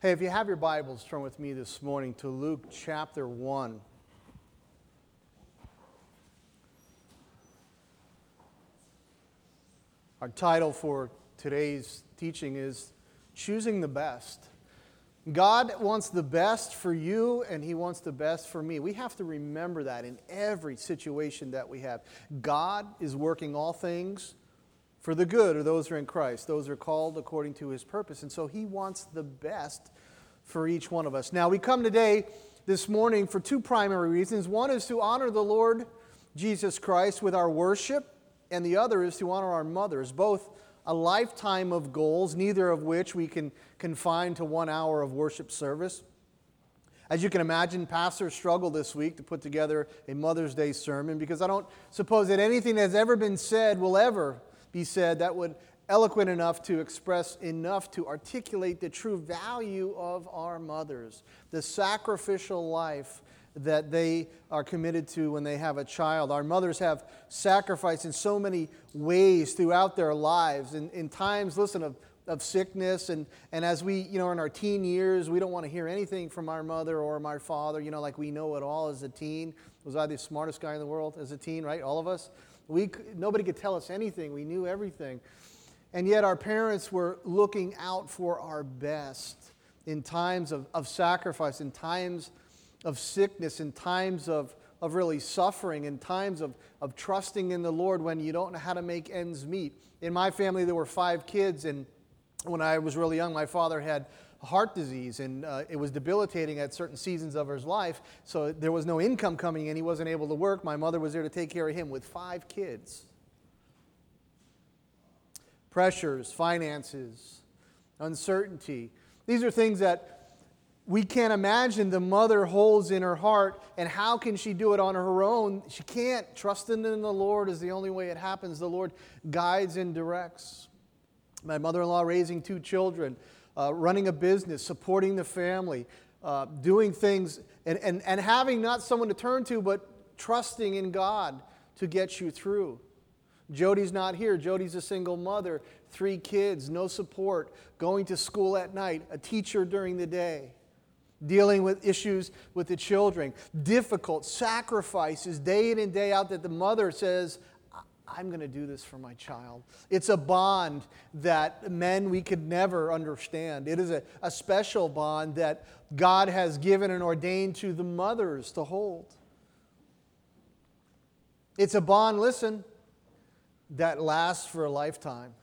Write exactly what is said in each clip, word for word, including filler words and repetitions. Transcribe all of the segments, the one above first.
Hey, if you have your Bibles, turn with me this morning to Luke chapter one. Our title for today's teaching is Choosing the Best. God wants the best for you, and He wants the best for me. We have to remember that in every situation that we have. God is working all things for the good of those who are in Christ. Those are called according to His purpose. And so He wants the best for each one of us. Now, we come today, this morning, for two primary reasons. One is to honor the Lord Jesus Christ with our worship, and the other is to honor our mothers, both a lifetime of goals, neither of which we can confine to one hour of worship service. As you can imagine, pastors struggle this week to put together a Mother's Day sermon because I don't suppose that anything that's ever been said will ever be said that would eloquent enough to express enough to articulate the true value of our mothers, the sacrificial life that they are committed to when they have a child. Our mothers have sacrificed in so many ways throughout their lives. In, in times, listen, of, of sickness, and, and as we, you know, are in our teen years, we don't want to hear anything from our mother or my father, you know, like we know it all as a teen. Was I the smartest guy in the world as a teen, right? All of us? We, nobody could tell us anything. We knew everything. And yet our parents were looking out for our best in times of, of sacrifice, in times of sickness, in times of, of really suffering, in times of, of trusting in the Lord when you don't know how to make ends meet. In my family, there were five kids, and when I was really young, my father had heart disease, and uh, it was debilitating at certain seasons of his life, so there was no income coming in. He wasn't able to work. My mother was there to take care of him with five kids. Pressures, finances, uncertainty. These are things that we can't imagine the mother holds in her heart, and how can she do it on her own? She can't. Trusting in the Lord is the only way it happens. The Lord guides and directs. My mother-in-law raising two children, uh, running a business, supporting the family, uh, doing things, and, and, and having not someone to turn to, but trusting in God to get you through. Jody's not here. Jody's a single mother, three kids, no support, going to school at night, a teacher during the day, dealing with issues with the children, difficult sacrifices day in and day out that the mother says, I'm going to do this for my child. It's a bond that men, we could never understand. It is a, a special bond that God has given and ordained to the mothers to hold. It's a bond, listen, that lasts for a lifetime.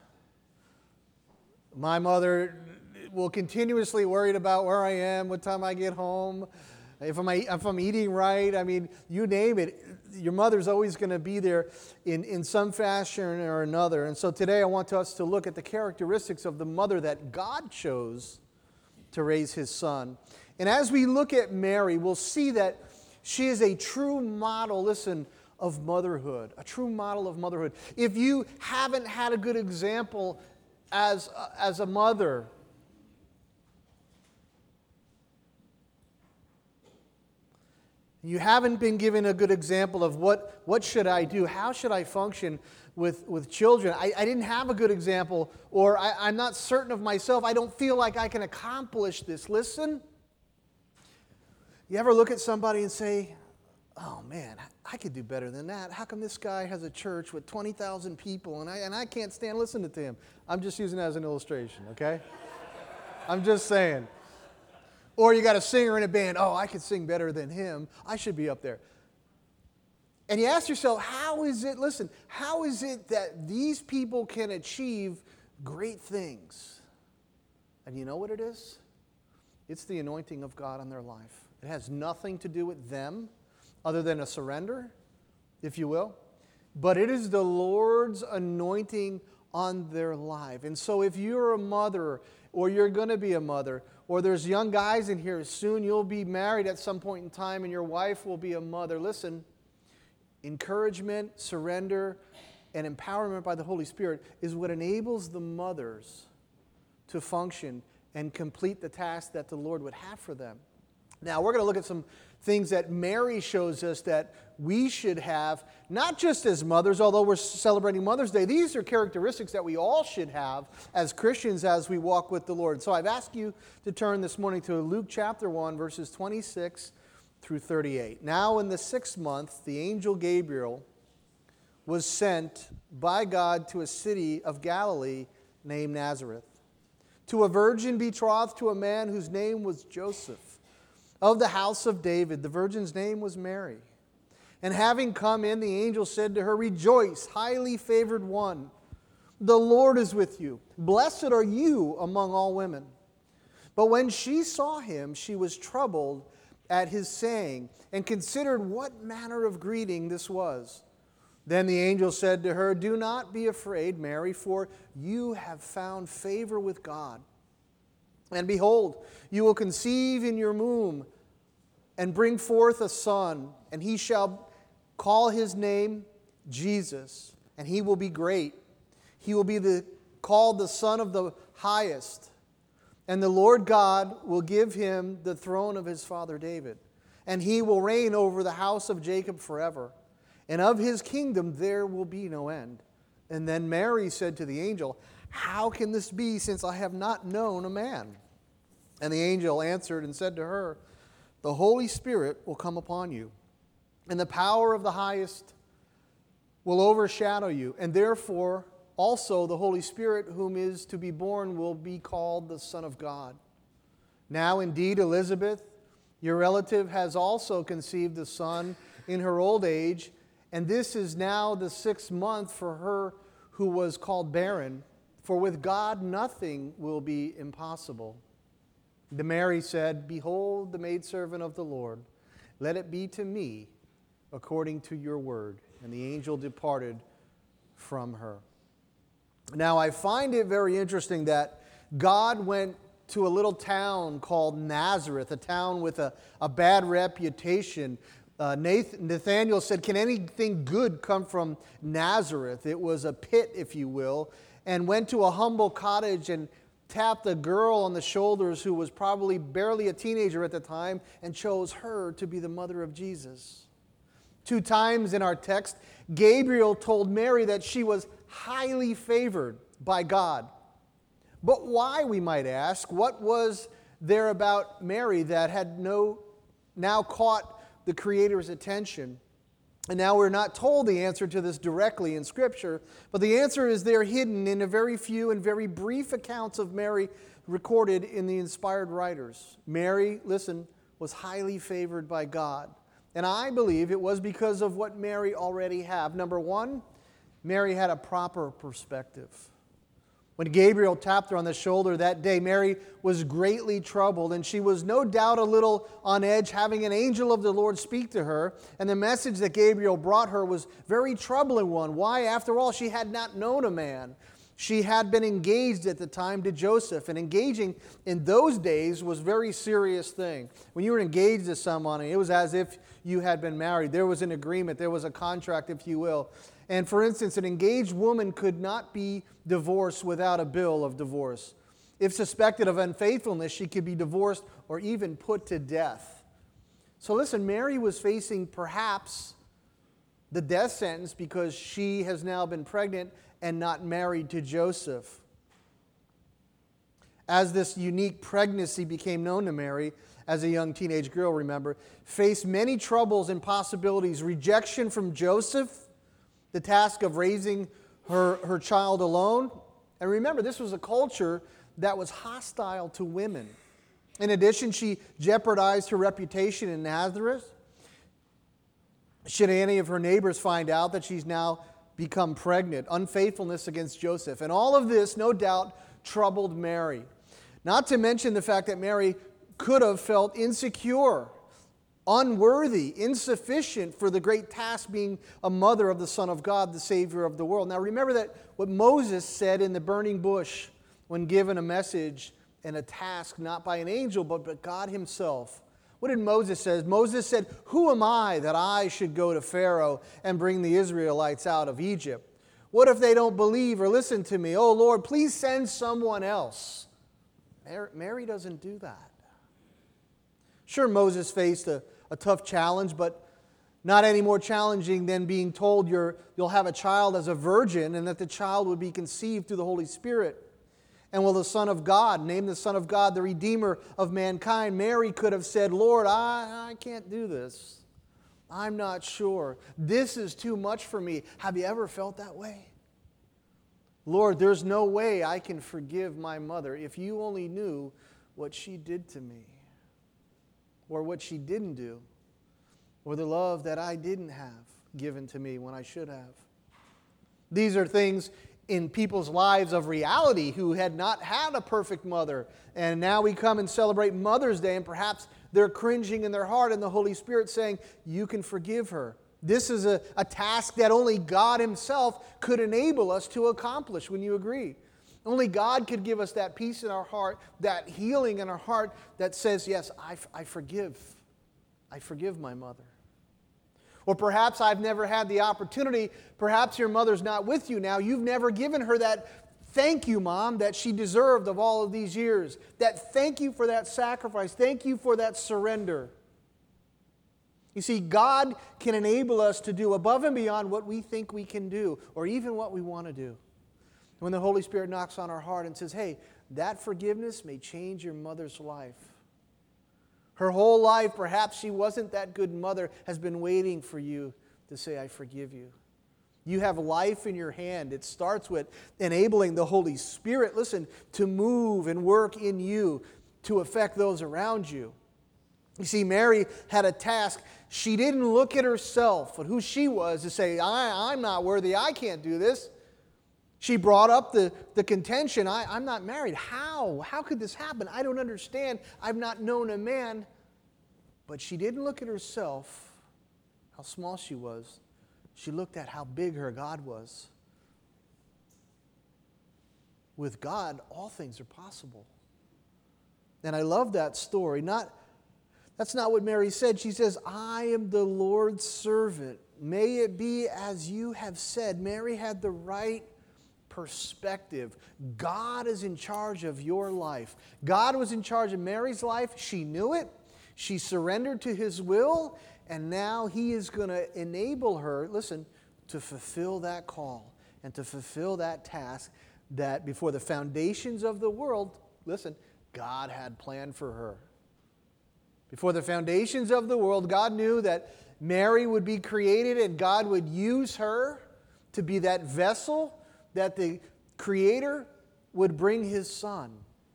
My mother will continuously worry about where I am, what time I get home, if I'm, if I'm eating right. I mean, you name it. Your mother's always going to be there in, in some fashion or another. And so today I want us to look at the characteristics of the mother that God chose to raise His Son. And as we look at Mary, we'll see that she is a true model, listen, of motherhood, a true model of motherhood. If you haven't had a good example as, uh, as a mother, you haven't been given a good example of what, what should I do, how should I function with, with children. I, I didn't have a good example, or I, I'm not certain of myself. I don't feel like I can accomplish this. Listen, you ever look at somebody and say, oh man, I could do better than that. How come this guy has a church with twenty thousand people and I, and I can't stand listening to him? I'm just using it as an illustration, okay? I'm just saying. Or you got a singer in a band, oh, I could sing better than him. I should be up there. And you ask yourself, how is it, listen, how is it that these people can achieve great things? And you know what it is? It's the anointing of God on their life. It has nothing to do with them, other than a surrender, if you will. But it is the Lord's anointing on their life. And so if you're a mother, or you're going to be a mother, or there's young guys in here, soon you'll be married at some point in time, and your wife will be a mother. Listen, encouragement, surrender, and empowerment by the Holy Spirit is what enables the mothers to function and complete the task that the Lord would have for them. Now, we're going to look at some things that Mary shows us that we should have, not just as mothers, although we're celebrating Mother's Day. These are characteristics that we all should have as Christians as we walk with the Lord. So I've asked you to turn this morning to Luke chapter one, verses twenty-six through thirty-eight. Now in the sixth month, the angel Gabriel was sent by God to a city of Galilee named Nazareth, to a virgin betrothed to a man whose name was Joseph, of the house of David. The virgin's name was Mary. And having come in, the angel said to her, "Rejoice, highly favored one. The Lord is with you. Blessed are you among all women." But when she saw him, she was troubled at his saying, and considered what manner of greeting this was. Then the angel said to her, "Do not be afraid, Mary, for you have found favor with God. And behold, you will conceive in your womb and bring forth a son, and he shall call his name Jesus, and he will be great. He will be the, called the Son of the Highest, and the Lord God will give him the throne of his father David, and he will reign over the house of Jacob forever, and of his kingdom there will be no end." And then Mary said to the angel, "How can this be, since I have not known a man?" And the angel answered and said to her, "The Holy Spirit will come upon you, and the power of the Highest will overshadow you, and therefore also the Holy Spirit whom is to be born will be called the Son of God. Now indeed Elizabeth, your relative, has also conceived a son in her old age, and this is now the sixth month for her who was called barren, for with God nothing will be impossible." The Mary said, "Behold the maidservant of the Lord, let it be to me according to your word." And the angel departed from her. Now I find it very interesting that God went to a little town called Nazareth, a town with a, a bad reputation. Uh, Nathan, Nathanael said, "Can anything good come from Nazareth?" It was a pit, if you will, and went to a humble cottage and tapped a girl on the shoulders who was probably barely a teenager at the time and chose her to be the mother of Jesus. Two times in our text, Gabriel told Mary that she was highly favored by God. But why, we might ask? What was there about Mary that had no now caught the Creator's attention? And now we're not told the answer to this directly in Scripture, but the answer is there hidden in a very few and very brief accounts of Mary recorded in the inspired writers. Mary, listen, was highly favored by God. And I believe it was because of what Mary already had. Number one, Mary had a proper perspective. When Gabriel tapped her on the shoulder that day, Mary was greatly troubled, and she was no doubt a little on edge, having an angel of the Lord speak to her. And the message that Gabriel brought her was a very troubling one. Why? After all, she had not known a man. She had been engaged at the time to Joseph, and engaging in those days was a very serious thing. When you were engaged to someone, it was as if you had been married. There was an agreement, there was a contract, if you will. And for instance, an engaged woman could not be divorced without a bill of divorce. If suspected of unfaithfulness, she could be divorced or even put to death. So listen, Mary was facing perhaps the death sentence because she has now been pregnant and not married to Joseph. As this unique pregnancy became known to Mary, as a young teenage girl, remember, faced many troubles and possibilities. Rejection from Joseph, the task of raising her, her child alone. And remember, this was a culture that was hostile to women. In addition, she jeopardized her reputation in Nazareth. Should any of her neighbors find out that she's now become pregnant, unfaithfulness against Joseph. And all of this, no doubt, troubled Mary. Not to mention the fact that Mary could have felt insecure, unworthy, insufficient for the great task being a mother of the Son of God, the Savior of the world. Now remember that what Moses said in the burning bush when given a message and a task not by an angel but, but God himself. What did Moses say? Moses said, "Who am I that I should go to Pharaoh and bring the Israelites out of Egypt? What if they don't believe or listen to me? Oh Lord, please send someone else." Mary doesn't do that. Sure, Moses faced a, a tough challenge, but not any more challenging than being told you're, you'll have a child as a virgin and that the child would be conceived through the Holy Spirit. And will the Son of God, name the Son of God, the Redeemer of mankind. Mary could have said, Lord, I, I can't do this. I'm not sure. This is too much for me. Have you ever felt that way? Lord, there's no way I can forgive my mother. If you only knew what she did to me, or what she didn't do, or the love that I didn't have given to me when I should have. These are things in people's lives of reality who had not had a perfect mother. And now we come and celebrate Mother's Day, and perhaps they're cringing in their heart, and the Holy Spirit saying, you can forgive her. This is a, a task that only God Himself could enable us to accomplish. Wouldn't you agree? Only God could give us that peace in our heart, that healing in our heart that says, yes, I, I forgive. I forgive my mother. Or perhaps I've never had the opportunity. Perhaps your mother's not with you now. You've never given her that thank you, Mom, that she deserved of all of these years. That thank you for that sacrifice. Thank you for that surrender. You see, God can enable us to do above and beyond what we think we can do, or even what we want to do. When the Holy Spirit knocks on our heart and says, hey, that forgiveness may change your mother's life. Her whole life, perhaps she wasn't that good mother, has been waiting for you to say, I forgive you. You have life in your hand. It starts with enabling the Holy Spirit, listen, to move and work in you to affect those around you. You see, Mary had a task. She didn't look at herself and who she was to say, I, I'm not worthy, I can't do this. She brought up the, the contention, I, I'm not married. How? How could this happen? I don't understand. I've not known a man. But she didn't look at herself, how small she was. She looked at how big her God was. With God, all things are possible. And I love that story. Not, that's not what Mary said. She says, I am the Lord's servant. May it be as you have said. Mary had the right perspective. God is in charge of your life. God was in charge of Mary's life. She knew it. She surrendered to His will, and now He is going to enable her, listen, to fulfill that call and to fulfill that task that before the foundations of the world, listen, God had planned for her. Before the foundations of the world, God knew that Mary would be created and God would use her to be that vessel that the Creator would bring His Son.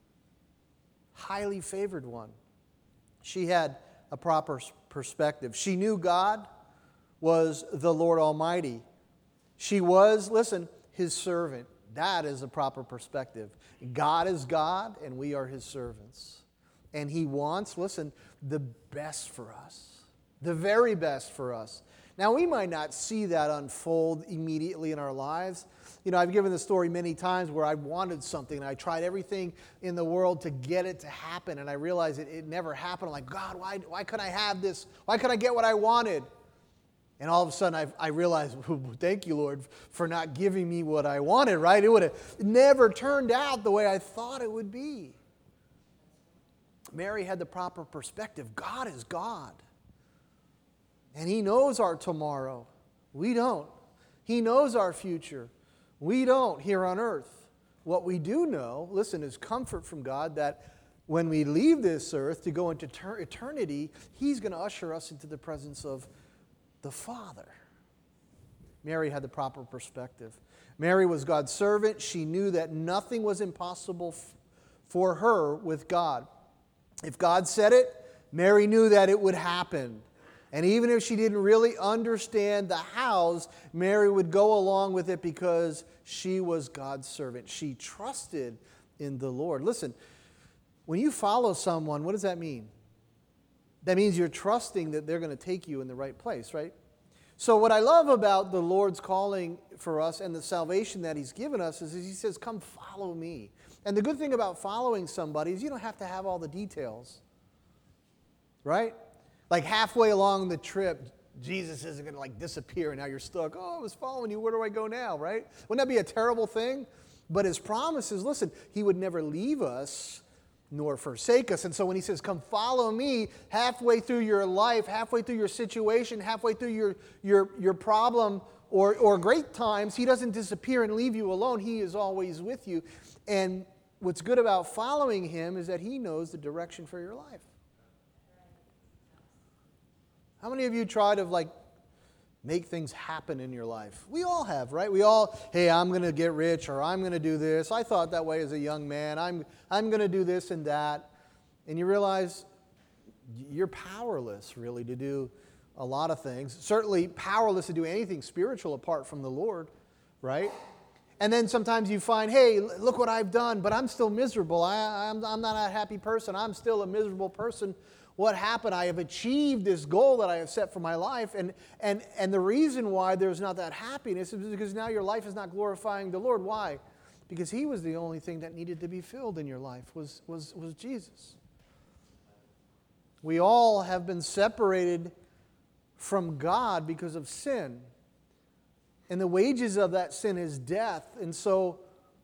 Highly favored one. She had a proper perspective. She knew God was the Lord Almighty. She was, listen, His servant. That is a proper perspective. God is God and we are His servants. And He wants, listen, the best for us. The very best for us. Now, we might not see that unfold immediately in our lives. You know, I've given the story many times where I wanted something and I tried everything in the world to get it to happen, and I realized it, it never happened. I'm like, God, why, why couldn't I have this? Why couldn't I get what I wanted? And all of a sudden, I, I realized, thank you, Lord, for not giving me what I wanted, right? It would have never turned out the way I thought it would be. Mary had the proper perspective. God is God. And He knows our tomorrow. We don't. He knows our future. We don't here on earth. What we do know, listen, is comfort from God that when we leave this earth to go into ter- eternity, He's going to usher us into the presence of the Father. Mary had the proper perspective. Mary was God's servant. She knew that nothing was impossible f- for her with God. If God said it, Mary knew that it would happen. And even if she didn't really understand the hows, Mary would go along with it because she was God's servant. She trusted in the Lord. Listen, when you follow someone, what does that mean? That means you're trusting that they're going to take you in the right place, right? So what I love about the Lord's calling for us and the salvation that He's given us is He says, come follow me. And the good thing about following somebody is you don't have to have all the details, right? Like halfway along the trip, Jesus isn't going to like disappear and now you're stuck. Oh, I was following you. Where do I go now, right? Wouldn't that be a terrible thing? But His promise is, listen, He would never leave us nor forsake us. And so when he says, come follow me, halfway through your life, halfway through your situation, halfway through your, your, your problem or, or great times, he doesn't disappear and leave you alone. He is always with you. And what's good about following him is that he knows the direction for your life. How many of you try to like make things happen in your life? We all have, right? We all, hey, I'm going to get rich, or I'm going to do this. I thought that way as a young man. I'm, I'm going to do this and that. And you realize you're powerless, really, to do a lot of things. Certainly powerless to do anything spiritual apart from the Lord, right? And then sometimes you find, hey, look what I've done, but I'm still miserable. I, I'm, I'm not a happy person. I'm still a miserable person. What happened? I have achieved this goal that I have set for my life. And, and, and the reason why there's not that happiness is because now your life is not glorifying the Lord. Why? Because he was the only thing that needed to be filled in your life, was, was, was Jesus. We all have been separated from God because of sin. And the wages of that sin is death. And so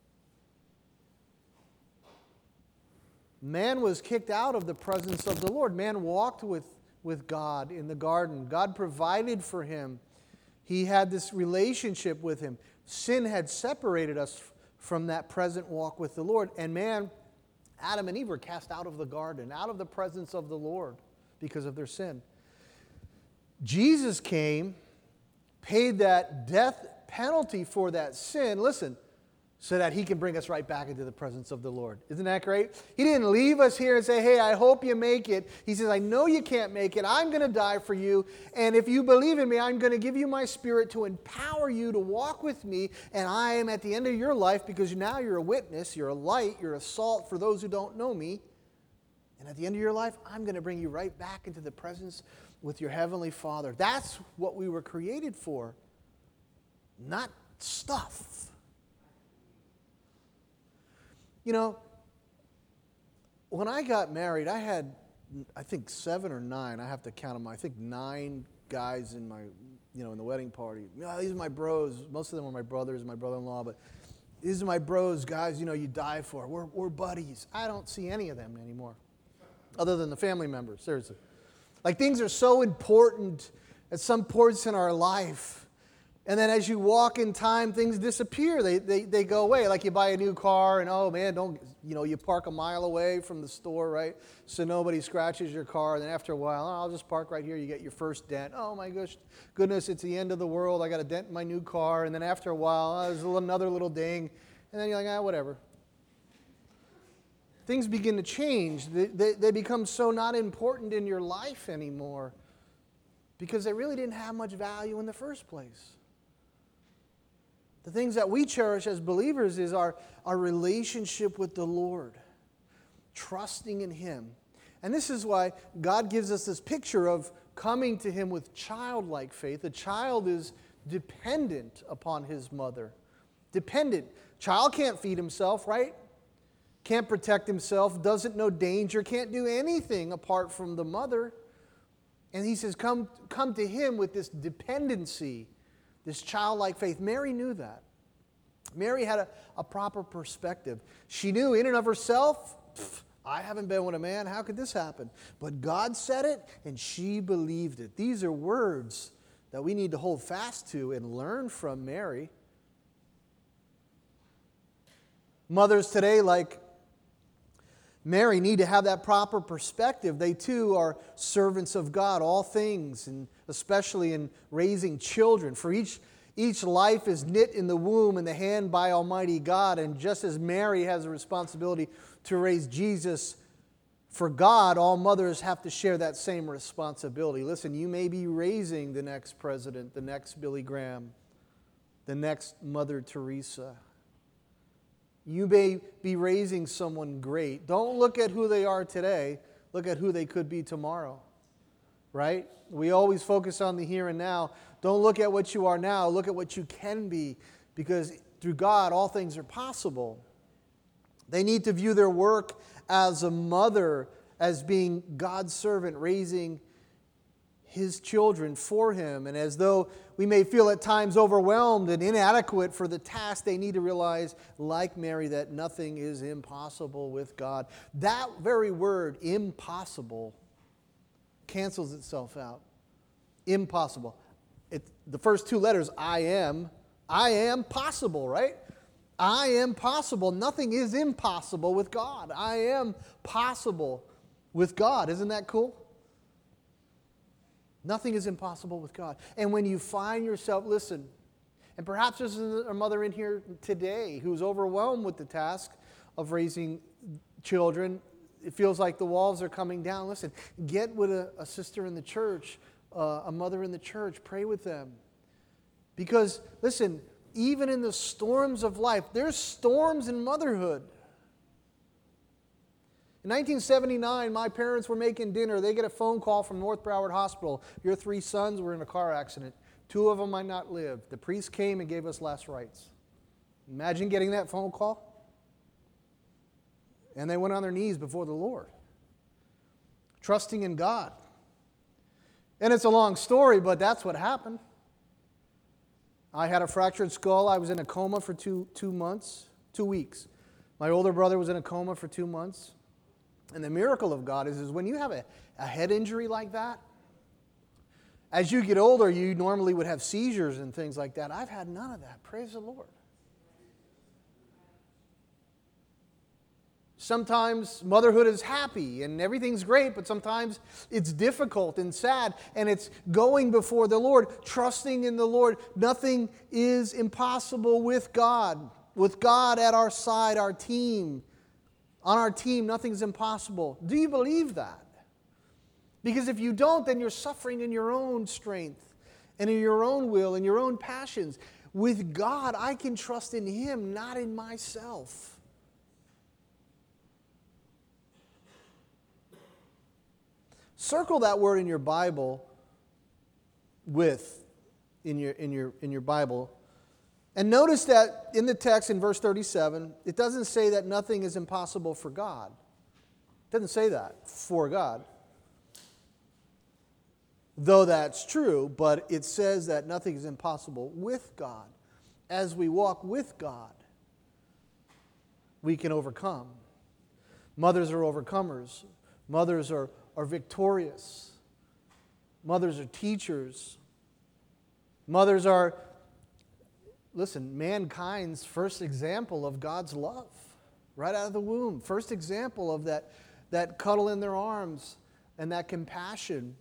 man was kicked out of the presence of the Lord. Man walked with, with God in the garden. God provided for him. He had this relationship with him. Sin had separated us from that present walk with the Lord. And man, Adam and Eve were cast out of the garden, out of the presence of the Lord because of their sin. Jesus came, paid that death penalty for that sin. Listen, so that he can bring us right back into the presence of the Lord. Isn't that great? He didn't leave us here and say, hey, I hope you make it. He says, I know you can't make it. I'm going to die for you. And if you believe in me, I'm going to give you my Spirit to empower you to walk with me. And I am at the end of your life, because now you're a witness, you're a light, you're a salt for those who don't know me. And at the end of your life, I'm going to bring you right back into the presence with your Heavenly Father. That's what we were created for, not stuff. You know, when I got married, I had, I think, seven or nine. I have to count them. I think nine guys in my, you know, in the wedding party. You know, these are my bros. Most of them were my brothers, my brother-in-law. But these are my bros, guys. You know, you die for. We're we're buddies. I don't see any of them anymore, other than the family members. Seriously, like things are so important at some points in our life. And then as you walk in time, things disappear. They, they they go away. Like you buy a new car and, oh man, don't, you know, you park a mile away from the store, right? So nobody scratches your car. And then after a while, oh, I'll just park right here. You get your first dent. Oh my gosh, goodness, it's the end of the world. I got a dent in my new car. And then after a while, oh, there's another little ding. And then you're like, ah, whatever. Things begin to change. They, they, they become so not important in your life anymore because they really didn't have much value in the first place. The things that we cherish as believers is our, our relationship with the Lord, trusting in Him. And this is why God gives us this picture of coming to Him with childlike faith. A child is dependent upon his mother. Dependent. Child can't feed himself, right? Can't protect himself, doesn't know danger, can't do anything apart from the mother. And He says, come, come to Him with this dependency, this childlike faith. Mary knew that. Mary had a, a proper perspective. She knew in and of herself, I haven't been with a man. How could this happen? But God said it, and she believed it. These are words that we need to hold fast to and learn from Mary. Mothers today, like Mary, need to have that proper perspective. They too are servants of God, all things, and especially in raising children. For each, each life is knit in the womb and the hand by Almighty God. And just as Mary has a responsibility to raise Jesus for God, all mothers have to share that same responsibility. Listen, you may be raising the next president, the next Billy Graham, the next Mother Teresa. You may be raising someone great. Don't look at who they are today. Look at who they could be tomorrow. Right? We always focus on the here and now. Don't look at what you are now. Look at what you can be. Because through God, all things are possible. They need to view their work as a mother, as being God's servant, raising His children for Him. And as though we may feel at times overwhelmed and inadequate for the task, they need to realize, like Mary, that nothing is impossible with God. That very word, impossible, cancels itself out. Impossible. It, the first two letters, I am, I am possible, right? I am possible. Nothing is impossible with God. I am possible with God. Isn't that cool? Nothing is impossible with God. And when you find yourself, listen, and perhaps there's a mother in here today who's overwhelmed with the task of raising children. It feels like the walls are coming down. Listen, get with a, a sister in the church, uh, a mother in the church. Pray with them. Because, listen, even in the storms of life, there's storms in motherhood. In nineteen seventy-nine, my parents were making dinner. They get a phone call from North Broward Hospital. Your three sons were in a car accident. Two of them might not live. The priest came and gave us last rites. Imagine getting that phone call. And they went on their knees before the Lord, trusting in God. And it's a long story, but that's what happened. I had a fractured skull. I was in a coma for two, two months, two weeks. My older brother was in a coma for two months. And the miracle of God is, is when you have a, a head injury like that, as you get older, you normally would have seizures and things like that. I've had none of that. Praise the Lord. Sometimes motherhood is happy and everything's great, but sometimes it's difficult and sad, and it's going before the Lord, trusting in the Lord. Nothing is impossible with God. With God at our side, our team, on our team, nothing's impossible. Do you believe that? Because if you don't, then you're suffering in your own strength and in your own will and your own passions. With God, I can trust in Him, not in myself. Circle that word in your Bible, with, in your, in your, in your Bible. And notice that in the text in verse thirty-seven, it doesn't say that nothing is impossible for God. It doesn't say that, for God. Though that's true, but it says that nothing is impossible with God. As we walk with God, we can overcome. Mothers are overcomers. Mothers are, are victorious. Mothers are teachers. Mothers are, listen, mankind's first example of God's love, right out of the womb. First example of that, that cuddle in their arms and that compassion.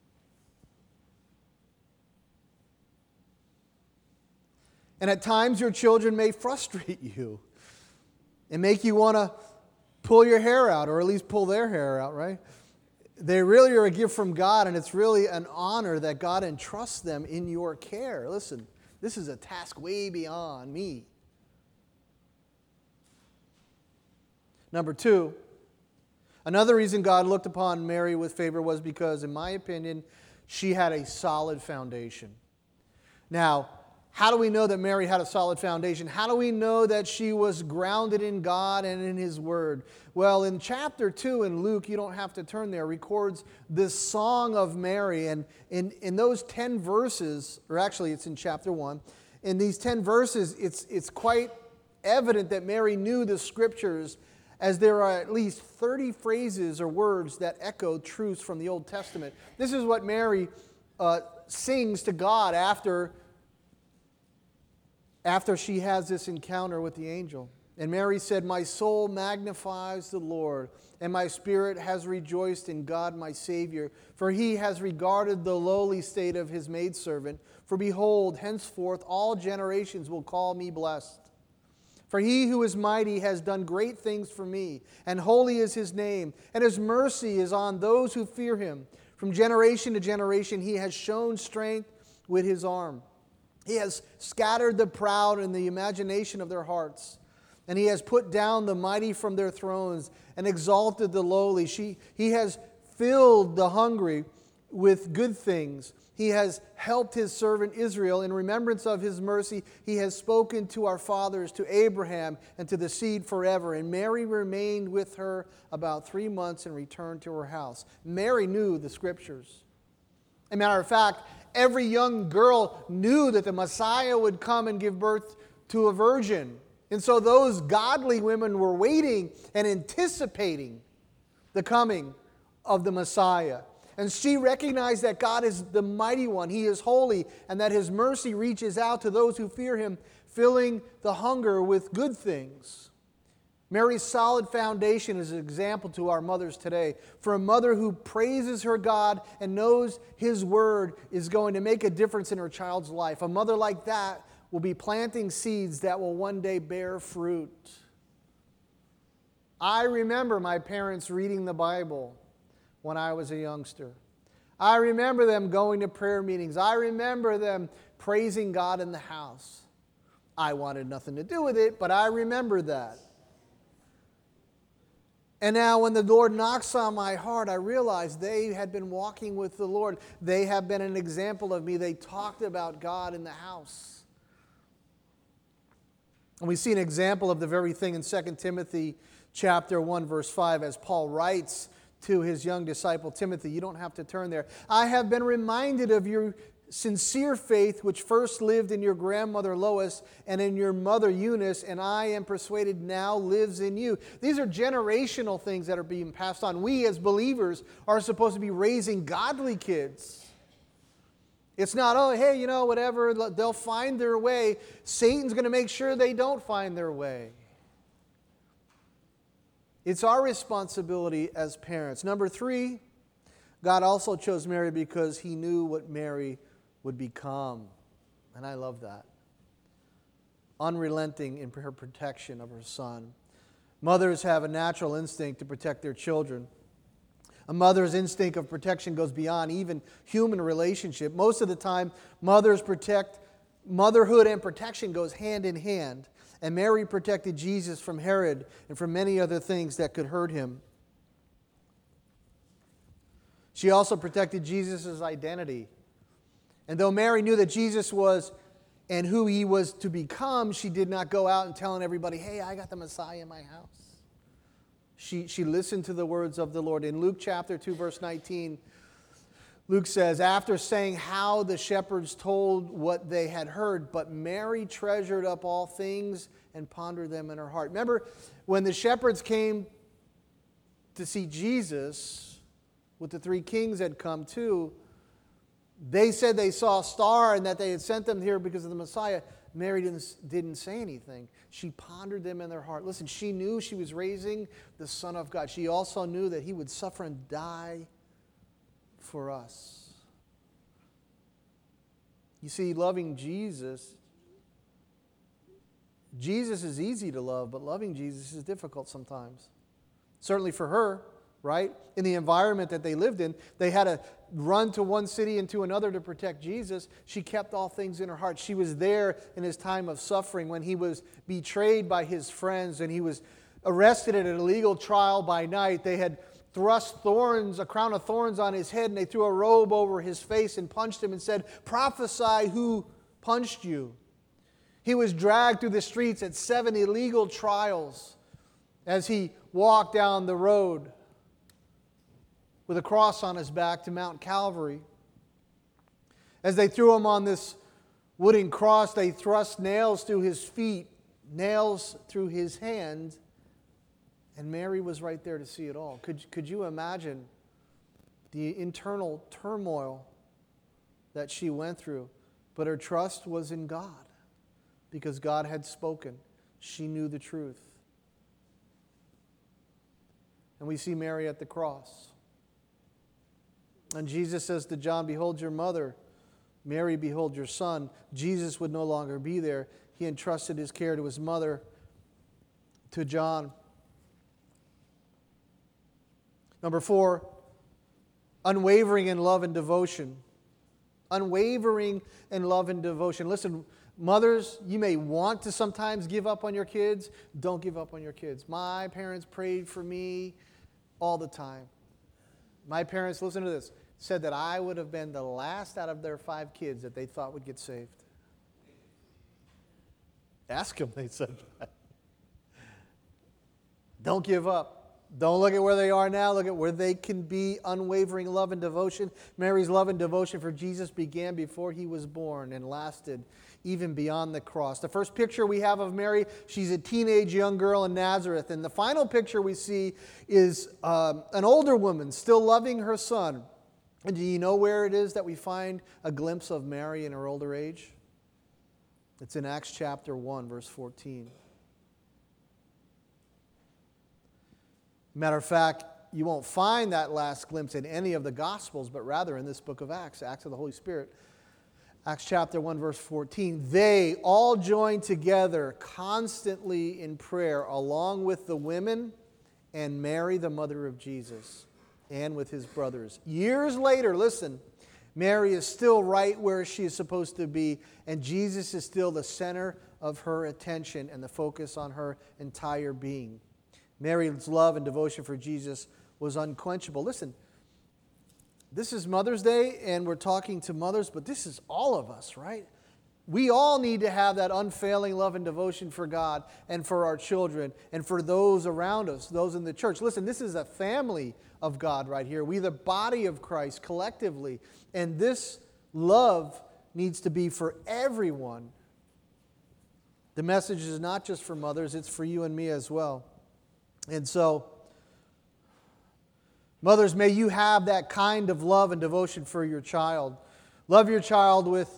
And at times your children may frustrate you and make you want to pull your hair out, or at least pull their hair out, right? They really are a gift from God, and it's really an honor that God entrusts them in your care. Listen, this is a task way beyond me. Number two, another reason God looked upon Mary with favor was because, in my opinion, she had a solid foundation. Now, how do we know that Mary had a solid foundation? How do we know that she was grounded in God and in His Word? Well, in chapter two in Luke, you don't have to turn there, records this song of Mary. And in, in those ten verses, or actually it's in chapter one, in these ten verses, it's, it's quite evident that Mary knew the Scriptures, as there are at least thirty phrases or words that echo truths from the Old Testament. This is what Mary uh, sings to God after After she has this encounter with the angel. And Mary said, "My soul magnifies the Lord, and my spirit has rejoiced in God my Savior, for He has regarded the lowly state of His maidservant. For behold, henceforth all generations will call me blessed. For He who is mighty has done great things for me, and holy is His name, and His mercy is on those who fear Him. From generation to generation He has shown strength with His arm. He has scattered the proud in the imagination of their hearts, and He has put down the mighty from their thrones and exalted the lowly. She, he has filled the hungry with good things. He has helped His servant Israel. In remembrance of His mercy, He has spoken to our fathers, to Abraham, and to the seed forever." And Mary remained with her about three months and returned to her house. Mary knew the Scriptures. As a matter of fact, every young girl knew that the Messiah would come and give birth to a virgin. And so those godly women were waiting and anticipating the coming of the Messiah. And she recognized that God is the mighty one. He is holy, and that His mercy reaches out to those who fear Him, filling the hunger with good things. Mary's solid foundation is an example to our mothers today. For a mother who praises her God and knows His word is going to make a difference in her child's life. A mother like that will be planting seeds that will one day bear fruit. I remember my parents reading the Bible when I was a youngster. I remember them going to prayer meetings. I remember them praising God in the house. I wanted nothing to do with it, but I remember that. And now when the Lord knocks on my heart, I realize they had been walking with the Lord. They have been an example of me. They talked about God in the house. And we see an example of the very thing in Second Timothy chapter one, verse five, as Paul writes to his young disciple Timothy. You don't have to turn there. I have been reminded of your sincere faith, which first lived in your grandmother Lois and in your mother Eunice, and I am persuaded now lives in you. These are generational things that are being passed on. We as believers are supposed to be raising godly kids. It's not, oh, hey, you know, whatever, they'll find their way. Satan's going to make sure they don't find their way. It's our responsibility as parents. Number three, God also chose Mary because He knew what Mary would become. And I love that. Unrelenting in her protection of her son. Mothers have a natural instinct to protect their children. A mother's instinct of protection goes beyond even human relationship. Most of the time, mothers protect, motherhood and protection goes hand in hand. And Mary protected Jesus from Herod and from many other things that could hurt him. She also protected Jesus' identity. And though Mary knew that Jesus was and who He was to become, she did not go out and telling everybody, hey, I got the Messiah in my house. She, she listened to the words of the Lord. In Luke chapter two, verse nineteen, Luke says, after saying how the shepherds told what they had heard, but Mary treasured up all things and pondered them in her heart. Remember, when the shepherds came to see Jesus, with the three kings had come too, they said they saw a star and that they had sent them here because of the Messiah. Mary didn't, didn't say anything. She pondered them in their heart. Listen, she knew she was raising the Son of God. She also knew that He would suffer and die for us. You see, loving Jesus, Jesus is easy to love, but loving Jesus is difficult sometimes. Certainly for her, right? In the environment that they lived in, they had to run to one city and to another to protect Jesus. She kept all things in her heart. She was there in His time of suffering when He was betrayed by His friends and He was arrested at an illegal trial by night. They had thrust thorns, a crown of thorns on His head, and they threw a robe over His face and punched Him and said, prophesy who punched you. He was dragged through the streets at seven illegal trials as He walked down the road with a cross on His back to Mount Calvary. As they threw Him on this wooden cross, they thrust nails through His feet, nails through His hands, and Mary was right there to see it all. Could, could you imagine the internal turmoil that she went through? But her trust was in God because God had spoken. She knew the truth. And we see Mary at the cross. And Jesus says to John, behold your mother. Mary, behold your son. Jesus would no longer be there. He entrusted His care to His mother, to John. Number four, unwavering in love and devotion. Unwavering in love and devotion. Listen, mothers, you may want to sometimes give up on your kids. Don't give up on your kids. My parents prayed for me all the time. My parents, listen to this, said that I would have been the last out of their five kids that they thought would get saved. Ask them, they said that. Don't give up. Don't look at where they are now. Look at where they can be. Unwavering love and devotion. Mary's love and devotion for Jesus began before he was born and lasted even beyond the cross. The first picture we have of Mary, she's a teenage young girl in Nazareth. And the final picture we see is um, an older woman still loving her son. And do you know where it is that we find a glimpse of Mary in her older age? It's in Acts chapter one, verse fourteen. Matter of fact, you won't find that last glimpse in any of the Gospels, but rather in this book of Acts, Acts of the Holy Spirit. Acts chapter one, verse fourteen. They all joined together constantly in prayer, along with the women and Mary, the mother of Jesus, and with his brothers. Years later, listen, Mary is still right where she is supposed to be, and Jesus is still the center of her attention and the focus on her entire being. Mary's love and devotion for Jesus was unquenchable. Listen, this is Mother's Day, and we're talking to mothers, but this is all of us, right? We all need to have that unfailing love and devotion for God and for our children and for those around us, those in the church. Listen, this is a family of God right here. We, the body of Christ, collectively. And this love needs to be for everyone. The message is not just for mothers, it's for you and me as well. And so, mothers, may you have that kind of love and devotion for your child. Love your child with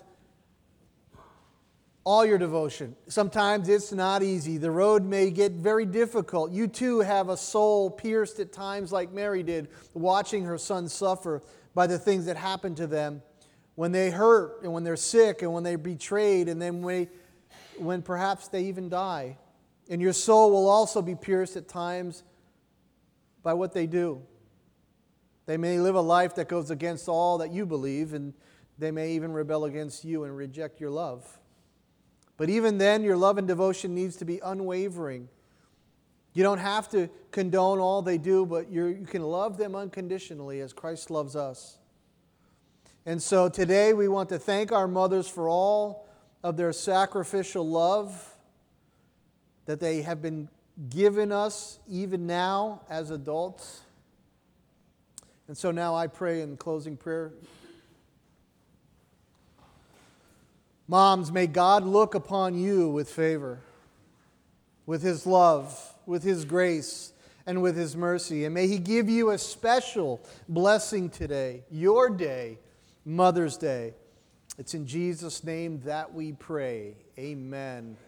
all your devotion. Sometimes it's not easy. The road may get very difficult. You too have a soul pierced at times like Mary did, watching her son suffer by the things that happen to them when they hurt and when they're sick and when they're betrayed and then when, when perhaps they even die. And your soul will also be pierced at times by what they do. They may live a life that goes against all that you believe, and they may even rebel against you and reject your love. But even then, your love and devotion needs to be unwavering. You don't have to condone all they do, but you're, you can love them unconditionally as Christ loves us. And so today we want to thank our mothers for all of their sacrificial love that they have been given us even now as adults. And so now I pray in closing prayer. Moms, may God look upon you with favor, with His love, with His grace, and with His mercy. And may He give you a special blessing today, your day, Mother's Day. It's in Jesus' name that we pray. Amen.